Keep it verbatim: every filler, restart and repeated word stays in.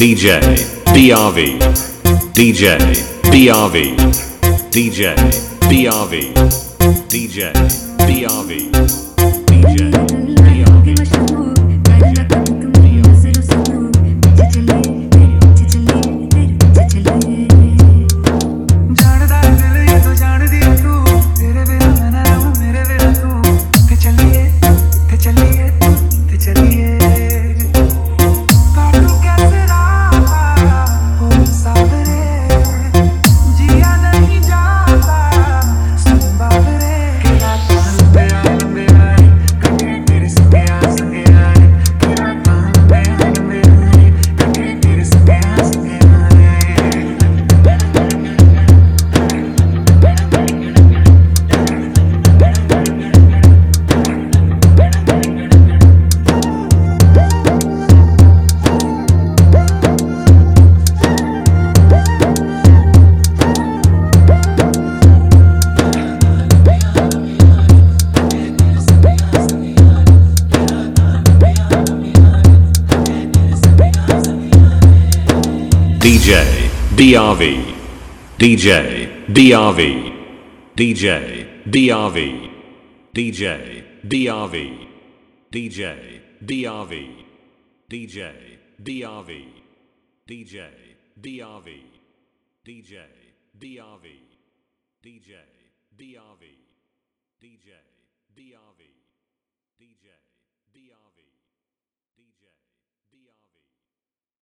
D J B R V D J B R V D J B R V D J B R V D J B R V D J B R V D J B R V D J B R V D J B R V D J B R V D J B R V D J B R V D J B R V D J B R V D J B R V D J B R V